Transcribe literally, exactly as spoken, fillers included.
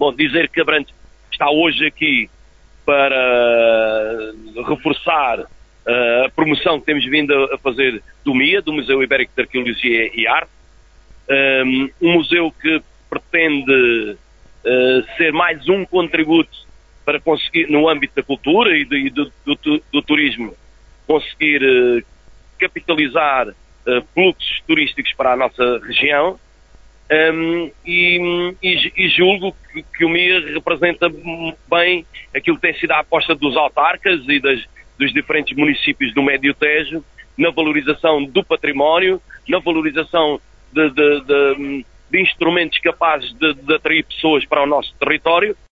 Bom, dizer que Abrantes está hoje aqui para reforçar uh, a promoção que temos vindo a fazer do M I A, do Museu Ibérico de Arqueologia e Arte, um, um museu que pretende uh, ser mais um contributo para conseguir, no âmbito da cultura e do, e do, do, do turismo, conseguir uh, capitalizar uh, fluxos turísticos para a nossa região. Um, e, e, e julgo que, que o M I A representa bem aquilo que tem sido a aposta dos autarcas e das, dos diferentes municípios do Médio Tejo na valorização do património, na valorização de, de, de, de instrumentos capazes de, de atrair pessoas para o nosso território.